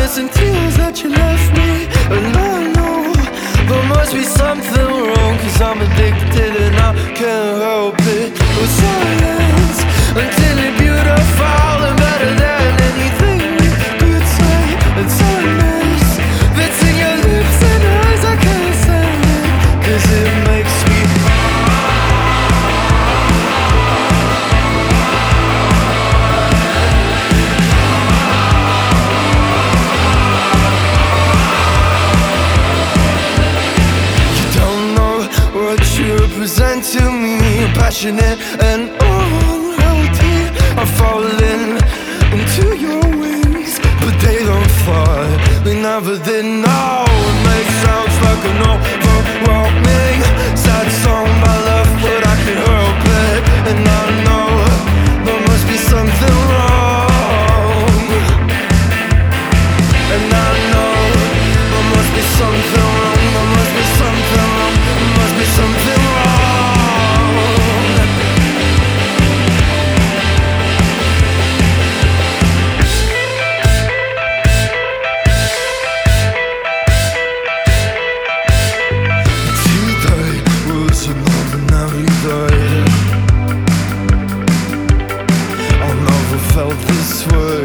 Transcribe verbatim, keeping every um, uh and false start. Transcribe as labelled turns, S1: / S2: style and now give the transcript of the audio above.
S1: sadness and tears that you left me. And I know there must be something wrong, cause I'm addicted and I can't help it. With silence until it's beautiful and better than anything you could say. And sadness that's in your lips and eyes, I can't stand it, cause it makes me represent to me, passionate and unhealthy. I'm falling into your wings, but they don't fly. They never did know. It makes sounds like an overwhelming sad song by love, but I can't help it. And I know there must be something wrong. And I know there must be something wrong. There must be something wrong. There must be something wrong. Felt this way.